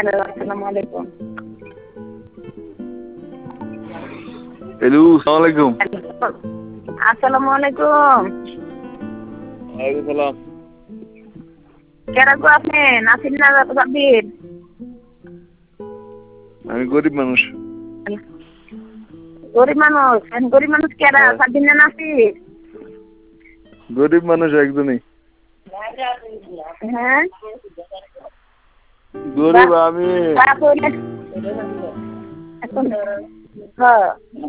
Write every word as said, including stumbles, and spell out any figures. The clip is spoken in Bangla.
হ্যালো, আসসালামু আলাইকুম। হ্যালো, আসসালামু আলাইকুম। আসসালামু আলাইকুম। ওয়ালাইকুম সালাম। কেডা গো আপনি? নাসির না সাব্বির? আমি গরিব মানুষ। গরিব মানুষ? গরিব মানুষ কেডা? সাব্বির না নাসির? গরিব মানুষ একজনই। হ্যাঁ? গরিব আমি। এখন হ্যাঁ